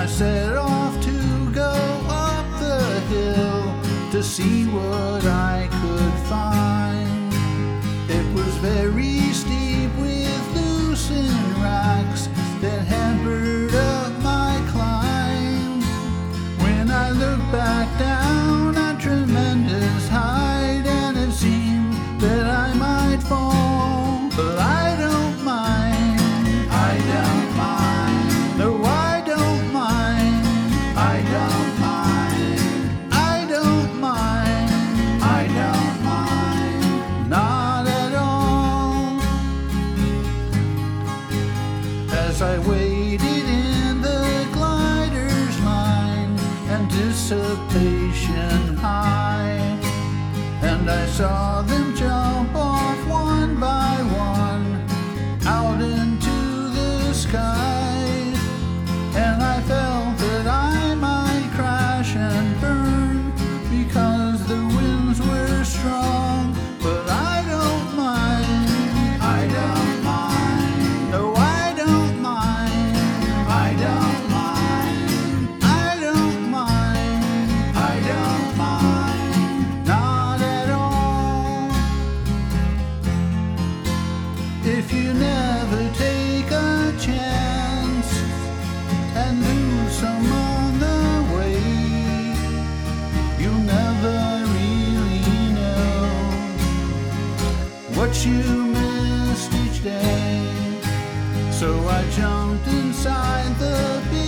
I set off to go up the hill to see what I could find. It was very steep with loosened rocks that hampered up my climb. When I looked back down at tremendous height, and it seemed that I might fall, but I don't mind. I don't mind. No, I don't mind. I don't mind. I don't mind. I don't mind. Not at all. As I waited in the glider's line, anticipation high, and I saw them jump off one by one out into the sky, and I felt that I might crash and burn because the winds were strong, but I don't mind. I don't mind. No, I don't mind. I don't mind. I don't mind. I don't mind. Not at all. If you never take a chance and lose some on the way, you'll never really know what you missed each day. So I jumped inside the